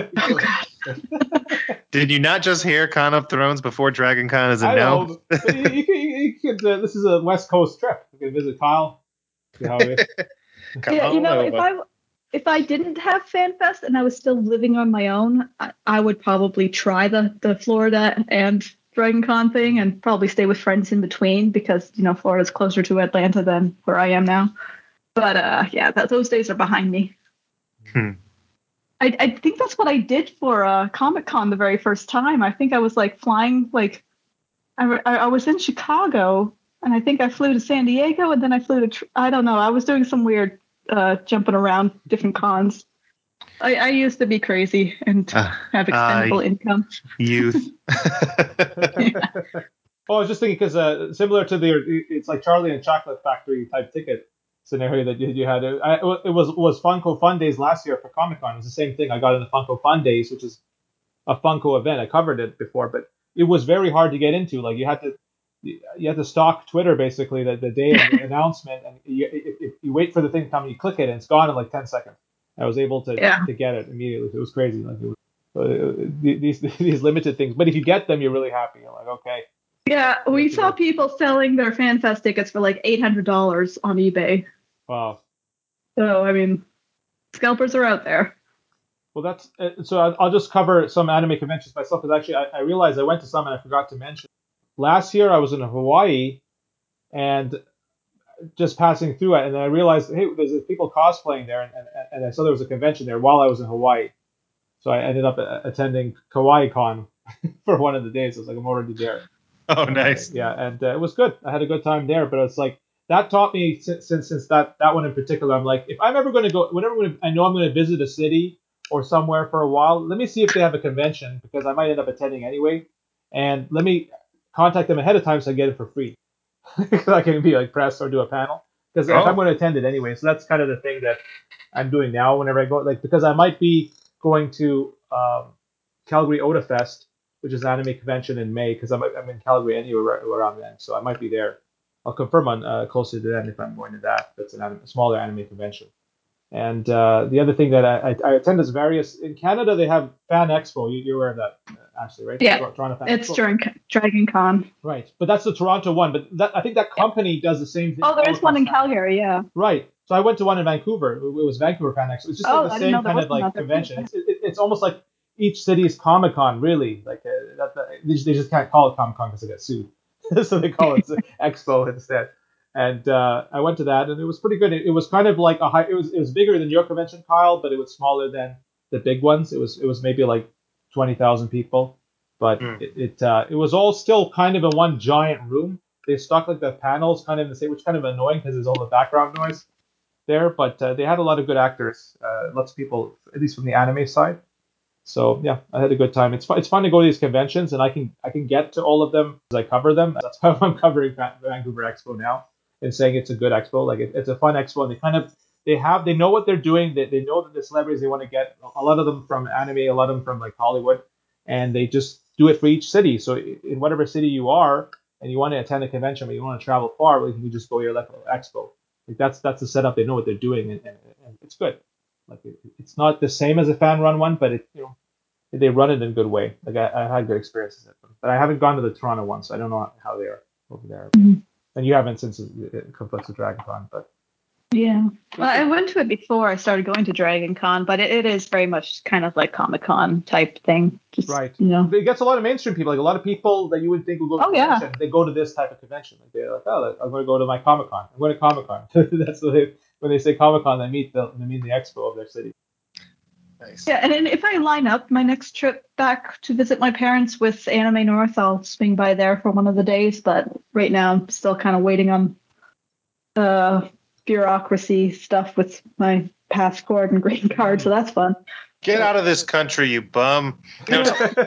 then. Did you not just hear Con of Thrones before Dragon Con is a I no? know, but you, you could. You could uh, this is a West Coast trip. You can visit Kyle. See how it is. Come yeah, you on know, if over. I if I didn't have FanFest and I was still living on my own, I, I would probably try the the Florida and Dragon Con thing and probably stay with friends in between because you know Florida's closer to Atlanta than where I am now. But uh, yeah, that, those days are behind me. Hmm. I, I think that's what I did for uh, Comic Con the very first time. I think I was like flying, like I, I, I was in Chicago, and I think I flew to San Diego, and then I flew to tr- I don't know. I was doing some weird uh, jumping around different cons. I, I used to be crazy and Uh, have expendable I- income. Youth. Oh, I was just thinking because uh, similar to the, it's like Charlie and Chocolate Factory type ticket scenario that you, you had. I, it was it was Funko Fun Days last year for Comic Con. It was the same thing. I got in the Funko Fun Days, which is a Funko event. I covered it before, but it was very hard to get into. Like you had to you had to stalk Twitter basically the, the day of the announcement, and you, if, if you wait for the thing to come, you click it, and it's gone in like ten seconds. I was able to Yeah. to get it immediately. It was crazy. Like it was, uh, these these limited things, but if you get them, you're really happy. You're like, okay. Yeah, we That's saw about- people selling their FanFest tickets for like eight hundred dollars on eBay. Wow. So I mean, scalpers are out there. Well, that's uh, so. I'll, I'll just cover some anime conventions myself because actually, I, I realized I went to some and I forgot to mention. Last year, I was in Hawaii, and just passing through it, and then I realized, hey, there's people cosplaying there, and, and, and I saw there was a convention there while I was in Hawaii. So I ended up uh, attending Kawaii Con for one of the days. I was like, I'm already there. Oh, And, uh, nice. yeah, and uh, it was good. I had a good time there, but it's like that taught me since since, since that that one in particular. I'm like, if I'm ever going to go, whenever I'm gonna, I know I'm going to visit a city or somewhere for a while, let me see if they have a convention because I might end up attending anyway, and let me contact them ahead of time so I get it for free. Because I can be like press or do a panel. Because if Oh. I'm going to attend it anyway, so that's kind of the thing that I'm doing now whenever I go. Like because I might be going to um, Calgary Oda Fest, which is an anime convention in May. Because I'm I'm in Calgary anyway around then, so I might be there. I'll confirm on uh, closer to then if I'm going to that. That's an anime, a smaller anime convention. And uh, the other thing that I, I, I attend is various in Canada. They have Fan Expo. You, you're aware of that, uh, Ashley, right? Yeah, Toronto Fan it's Expo. during Dragon Con. Right, but that's the Toronto one. But that, I think that company does the same thing. Oh, there all is one in across Canada. Calgary, yeah. Right. So I went to one in Vancouver. It was Vancouver Fan Expo. It's just Oh, like the I didn't know same there kind was of like another. convention. It's, it, it's almost like each city's Comic Con, really. Like uh, that, that, they, just, they just can't call it Comic Con because they get sued, so they call it Expo instead. And uh, I went to that, and it was pretty good. It, it was kind of like a high. It was it was bigger than your convention, Kyle, but it was smaller than the big ones. It was it was maybe like twenty thousand people, but Mm. it it, uh, it was all still kind of in one giant room. They stuck like the panels kind of in the same, which is kind of annoying because there's all the background noise there. But uh, they had a lot of good actors, uh, lots of people, at least from the anime side. So yeah, I had a good time. It's fun. It's fun to go to these conventions, and I can I can get to all of them as I cover them. That's how I'm covering Vancouver Expo now, and saying it's a good expo. Like it, it's a fun expo, and they kind of they have they know what they're doing. They, they know that the celebrities they want to get. A lot of them from anime, a lot of them from like Hollywood, and they just do it for each city. So in whatever city you are, and you want to attend a convention, but you want to travel far, well, you can just go to your local expo. Like that's that's the setup. They know what they're doing, and, and, and it's good. Like it, it's not the same as a fan run one, but it you know they run it in a good way. Like I, I had good experiences at them, but I haven't gone to the Toronto one, so I don't know how they are over there. Mhm. And you haven't since it, it conflicts with Dragon Con, but Yeah. Well, I went to it before I started going to Dragon Con, but it, it is very much kind of like Comic Con type thing. Just, right, you know. it gets a lot of mainstream people. Like a lot of people that you would think would go to Oh, a yeah. convention, they go to this type of convention. Like they're like, oh, I'm going to go to my Comic Con. I'm going to Comic Con. That's what they, when they say Comic Con, they meet the they mean the expo of their city. Nice. Yeah, and then if I line up my next trip back to visit my parents with Anime North, I'll swing by there for one of the days. But right now, I'm still kind of waiting on uh, bureaucracy stuff with my passport and green card, so that's fun. Get out of this country, you bum. No,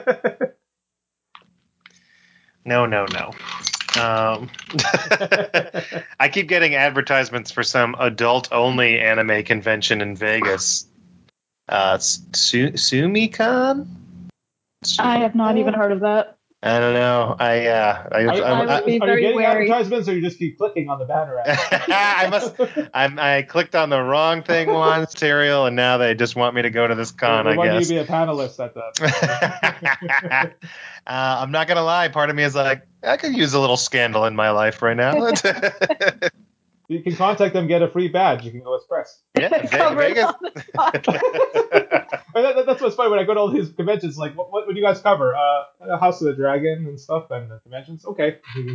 no, no, no. Um, I keep getting advertisements for some adult-only anime convention in Vegas. Uh, Su- SumiCon? I have not even heard of that. I don't know. I uh, I, Are, I, are, would be are very you getting wary. advertisements, or you just keep clicking on the banner ad? I must. I'm, I clicked on the wrong thing once, Serial, and now they just want me to go to this con. They I want you guess. to be a panelist at that. uh, I'm not gonna lie. Part of me is like, I could use a little scandal in my life right now. You can contact them, get a free badge. You can go express. Yeah, Ve- Cover it Vegas. on the spot. And that, that's what's funny when I go to all these conventions. Like, what, what, what do you guys cover? Uh, House of the Dragon and stuff, and the conventions. Okay.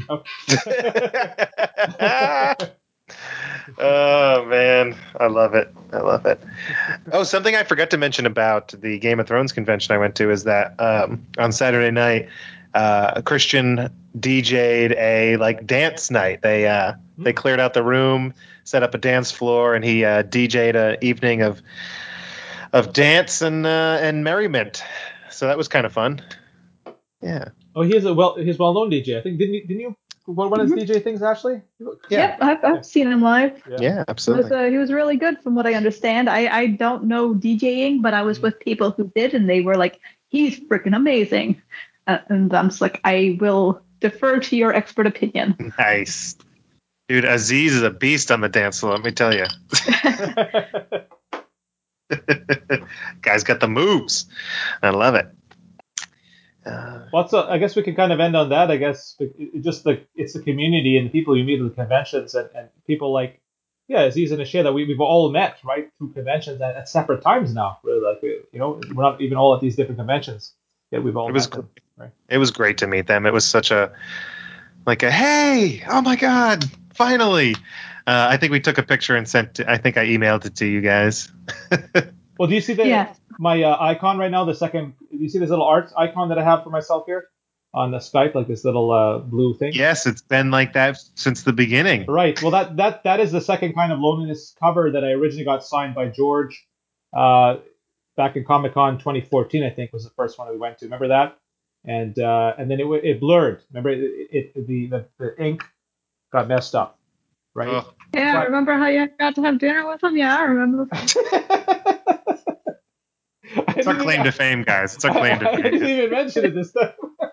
Oh man, I love it. I love it. Oh, something I forgot to mention about the Game of Thrones convention I went to is that um, on Saturday night, uh, Christian D J'd a like dance night. They uh, they cleared out the room, set up a dance floor, and he uh, D J'd an evening of of dance and uh, and merriment. So that was kind of fun. Yeah. Oh, he is a well, he's well known D J. I think didn't you, didn't you one one of his Mhm. D J things, Ashley? Yeah. Yep, I've, I've Yeah. seen him live. Yeah. Yeah, He was, absolutely. uh, he was really good from what I understand. I, I don't know DJing, but I was Mhm. with people who did, and they were like, he's freaking amazing. Uh, and I'm just like, I will defer to your expert opinion. Nice. Dude, Aziz is a beast on the dance floor, let me tell you. Guy's got the moves. I love it. Uh, Well, so I guess we can kind of end on that. I guess it, it just the it's the community and the people you meet at the conventions, and, and people like yeah, Aziz and Ashia that we we've all met right through conventions at, at separate times now. Really, like you know, we're not even all at these different conventions yet. We've all It was met them. Right. it was great to meet them. It was such a like a hey, oh my god, finally. Uh, I think we took a picture and sent. I think I emailed it to you guys. Well, do you see the Yeah. my uh, icon right now? The second, do you see this little art icon that I have for myself here on the Skype, like this little uh, blue thing? Yes, it's been like that since the beginning. Right. Well, that that that is the second kind of loneliness cover that I originally got signed by George, uh, back in Comic Con twenty fourteen. I think was the first one we went to. Remember that? And uh, and then it w- it blurred. Remember it, it, it the, the the ink got messed up. Right. Ugh. Yeah, But- remember how you got to have dinner with him? Yeah, I remember. It's our claim to fame, guys. It's our claim to I didn't fame. even mention it this time.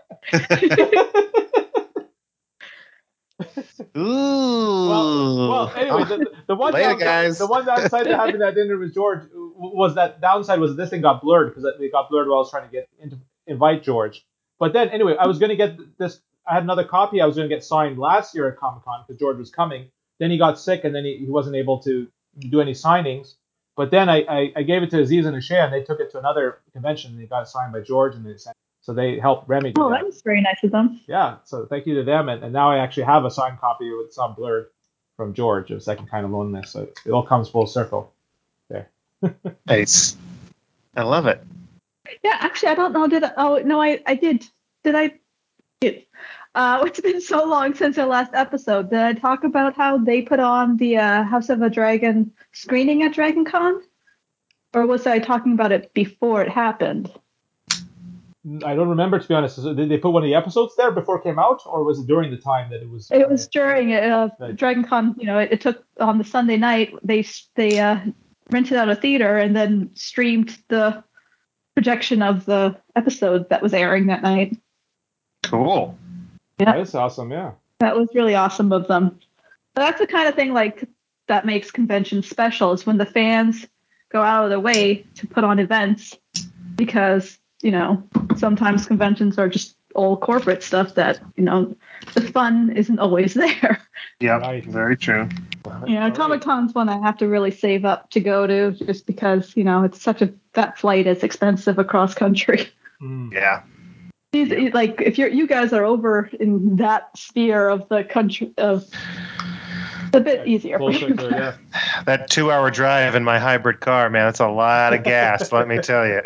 Ooh. Well, well, anyway, the, the one Later, downside, guys. the one downside to having that dinner with George was that downside was this thing got blurred because it got blurred while I was trying to get into, invite George. But then anyway, I was going to get this. I had another copy I was going to get signed last year at Comic Con because George was coming. Then he got sick and then he, he wasn't able to do any signings. But then I, I, I gave it to Aziz and Ashay and they took it to another convention and they got it signed by George and they sent. So they helped Remy do Oh, that. that was very nice of them. Yeah, so thank you to them, and, and now I actually have a signed copy with some blurred from George of Second Kind of Loneliness, so it all comes full circle there. Nice. I love it. Yeah, actually, I don't know. Did I? Oh no, I I did. Did I? Did. Uh, it's been so long since our last episode. Did I talk about how they put on the uh, House of a Dragon screening at Dragon Con? Or was I talking about it before it happened? I don't remember, to be honest. So did they put one of the episodes there before it came out, or was it during the time that it was? It was during uh, Right. Dragon Con. You know, it, it took on the Sunday night. They they uh, rented out a theater and then streamed the projection of the episode that was airing that night. Cool. That is awesome, yeah. That was really awesome of them. But that's the kind of thing like that makes conventions special is when the fans go out of their way to put on events because, you know, sometimes conventions are just all corporate stuff that, you know, the fun isn't always there. Yeah, Right. very true. Yeah, All Comic Con's one I have to really save up to go to just because, you know, it's such a that flight is expensive across country. Mm. Yeah. These- Yeah. Like if you're you guys are over in that sphere of the country of it's a bit easier for Closer you. to it, yeah. That two-hour drive in my hybrid car, man, that's a lot of gas. Let me tell you.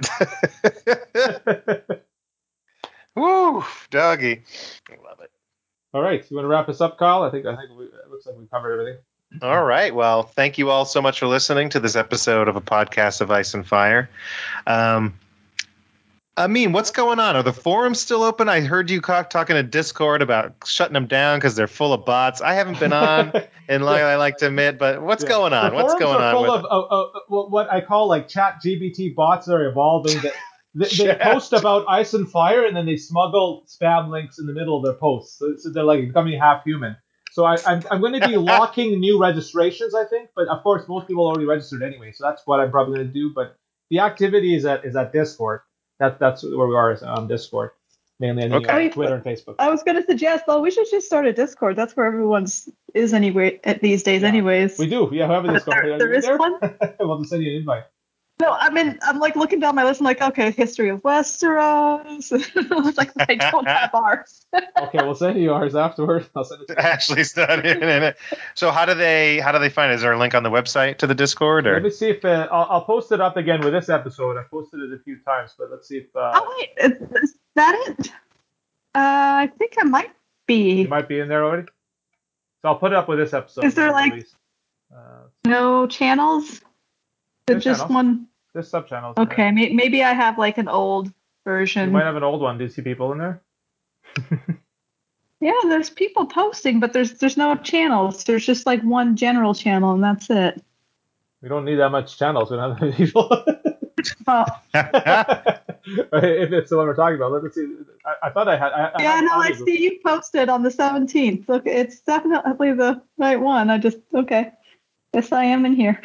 Woo, doggy. I love it. All right, you want to wrap us up, Kyle? I think I think we, it looks like we covered everything. All right. Well, thank you all so much for listening to this episode of a podcast of Ice and Fire. Um, I mean, what's going on? Are the forums still open? I heard you talk, talking to Discord about shutting them down because they're full of bots. I haven't been on, and like I like to admit, but what's Yeah. going on? The What's forums going are on? full with of uh, uh, uh, what I call like chat G B T bots that are evolving. That they, they Chat. post about Ice and Fire, and then they smuggle spam links in the middle of their posts. So, so they're like becoming half human. So I, I'm, I'm going to be locking new registrations, I think. But of course, most people already registered anyway, so that's what I'm probably going to do. But the activity is at is at Discord. That that's where we are is on Discord, mainly on Okay. Twitter and Facebook. I was going to suggest, oh, we should just start a Discord. That's where everyone's is anyway at these days, Yeah. anyways. We do. Yeah, we have a Discord. There- Are there you is there? one? We'll just send you an invite. No, I mean, I'm like looking down my list. I'm like, okay, history of Westeros. It's like I don't have ours. Okay, we'll send you ours afterwards. I'll send it to you. Ashley's done it. So how do they how do they find it? Is there a link on the website to the Discord? Let Or me see if uh, I'll, I'll post it up again with this episode. I've posted it a few times, but let's see if uh, Oh wait, is, is that it? Uh, I think I might be. it might be in there already. So I'll put it up with this episode. Is there, when like- released. uh, No channels. There's Just channels. one. there's sub channels? in Okay, may, maybe I have like an old there. version. You might have an old one. Do you see people in there? Yeah, there's people posting, but there's there's no channels. There's just like one general channel, and that's it. We don't need that much channels. We don't have that many people. Well, If it's the one we're talking about, let's see. I, I thought I had. I, I yeah, had no, I audio. see you posted on the seventeenth. Look, it's definitely the right one. I just okay. Yes, I am in here.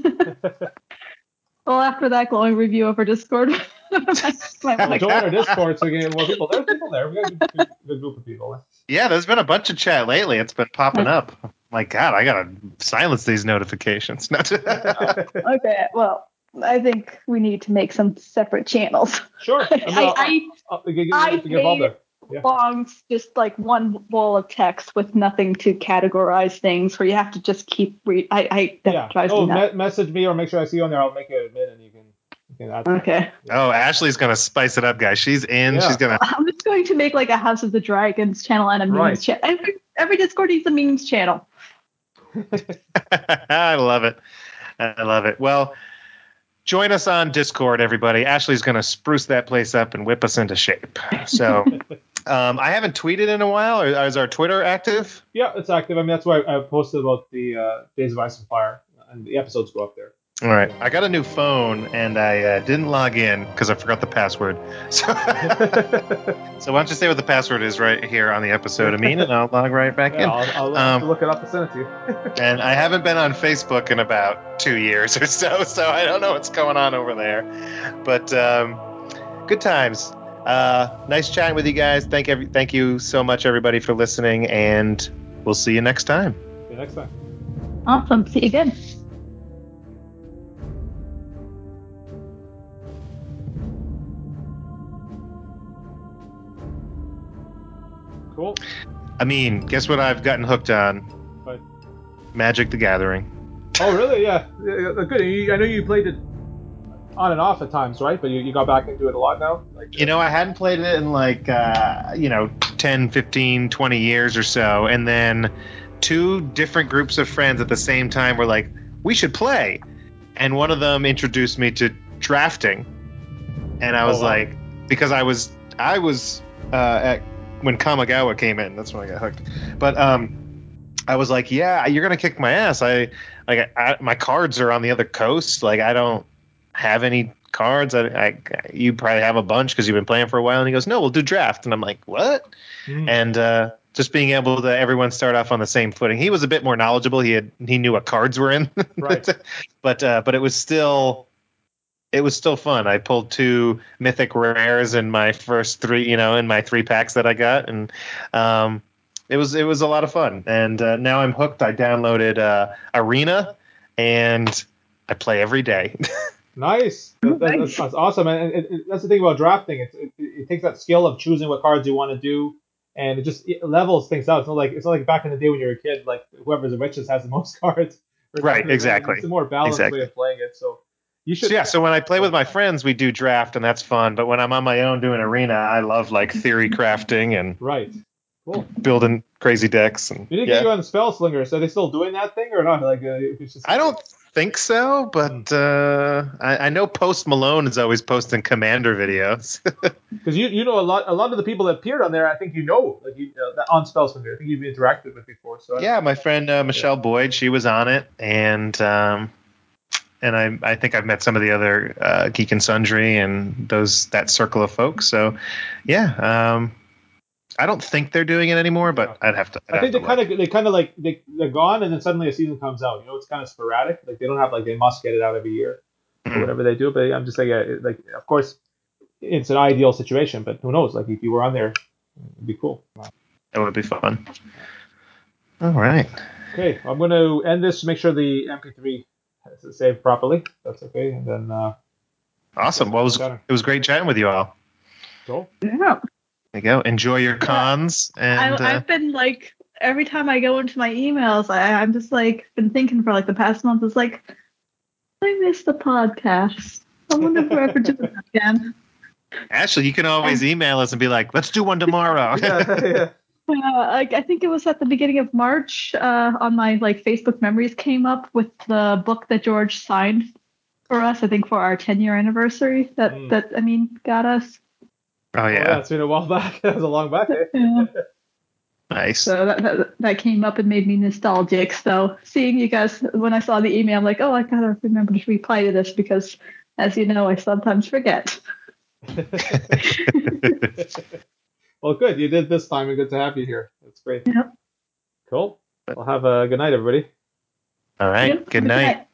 Well, after that glowing review over Discord, might Well, wanna- join our Discord so we can get more people. There's people there. We got a good, good, good group of people. yeah, there's been a bunch of chat lately. It's been popping up. My God, I gotta silence these notifications. Not to- okay, well, I think we need to make some separate channels. Sure. I mean, I'll, I, I'll, I'll, get, I get, get involved paid- there. Yeah. long, just like one wall of text with nothing to categorize things, where you have to just keep read. I, I that Yeah. drives Oh, me nuts. me- message me or make sure I see you on there. I'll make you admit, and you can you can add. Okay. Oh, Ashley's gonna spice it up, guys. She's in. Yeah. She's gonna. I'm just going to make like a House of the Dragons channel and a Right. memes channel. Every, every Discord needs a memes channel. I love it. I love it. Well, join us on Discord, everybody. Ashley's going to spruce that place up and whip us into shape. So um, I haven't tweeted in a while. Or is our Twitter active? Yeah, it's active. I mean, that's why I posted about the uh, Days of Ice and Fire, and the episodes go up there. All right. I got a new phone, and I uh, didn't log in because I forgot the password. So, so why don't you say what the password is right here on the episode, Amin, and I'll log right back Yeah, in. I'll, I'll, I'll have to look it up and send it to you. And I haven't been on Facebook in about two years or so, so I don't know what's going on over there. But um, good times. Uh, nice chatting with you guys. Thank every, thank you so much, everybody, for listening, and we'll see you next time. See you next time. Awesome. See you again. Cool. I mean, guess what I've gotten hooked on? Bye. Magic the Gathering. Oh, really? Yeah. Yeah, yeah, good. You, I know you played it on and off at times, right? But you, you got back into it a lot now? Like, You know, I hadn't played it in like, uh, you know, ten, fifteen, twenty years or so. And then two different groups of friends at the same time were like, we should play. And one of them introduced me to drafting. And I was Oh, wow. like, because I was, I was uh, at, when Kamigawa came in, that's when I got hooked. But um, I was like, yeah, you're going to kick my ass. I, like, I, my cards are on the other coast. Like, I don't have any cards. I, I you probably have a bunch because you've been playing for a while. And he goes, no, we'll do draft. And I'm like, what? Mm. And uh, just being able to everyone start off on the same footing. He was a bit more knowledgeable. He had he knew what cards were in. Right. but uh, but it was still it was still fun. I pulled two mythic rares in my first three, you know, in my three packs that I got, and um, it was it was a lot of fun. And uh, now I'm hooked. I downloaded uh, Arena, and I play every day. Nice. That, that, that's, that's awesome. And it, it, that's the thing about drafting. It, it, it takes that skill of choosing what cards you want to do, and it just it levels things out. It's not like it's not like back in the day when you were a kid, like whoever's the richest has the most cards. Right, exactly. It's a more balanced Exactly. way of playing it. So you should. So yeah, so when I play with my friends, we do draft, and that's fun. But when I'm on my own doing Arena, I love like theory crafting and Right. Cool. building crazy decks. And We didn't yeah. get you on Spell Slingers. Are they still doing that thing or not? Like, uh, it's just. I don't think so, but uh, I, I know Post Malone is always posting Commander videos. Because you you know a lot a lot of the people that appeared on there, I think you know, like you uh, on Spell Slinger. I think you've interacted with before. So Yeah, my friend uh, Michelle Boyd, she was on it, and um, and I I think I've met some of the other uh, Geek and Sundry and those that circle of folks. So yeah, um, I don't think they're doing it anymore, but Yeah. I'd have to. I'd I think they have to kind look. of they kind of like they they're gone, and then suddenly a season comes out. You know, it's kind of sporadic. Like they don't have like they must get it out every year or Mhm. whatever they do. But I'm just saying, yeah, it- like of course, it's an ideal situation, but who knows? Like if you were on there, it'd be cool. It would be fun. All right. Okay, I'm going to end this to make sure the M P three is saved properly. That's okay, and then uh, Awesome. Well, it was, Chatting. it was great chatting with you all. cool. Yeah. There you go. Enjoy your cons. And I, uh, I've been like, every time I go into my emails, I, I'm just like, been thinking for like the past month, it's like, I miss the podcast. I wonder if we're ever doing that again. Ashley, you can always email us and be like, let's do one tomorrow. yeah, yeah. Uh, like I think it was at the beginning of March, uh, on my like Facebook memories came up with the book that George signed for us. I think for our ten year anniversary. That Mm. that I mean got us. Oh, Oh, yeah, yeah. it's been a while back. That was a long back, eh? Yeah. Nice. So that, that that came up and made me nostalgic. So seeing you guys when I saw the email, I'm like, oh, I gotta remember to reply to this because, as you know, I sometimes forget. Well, good. You did this time, and good to have you here. That's great. Yep. Cool. Well, have a good night, everybody. All right. Yep. Good night.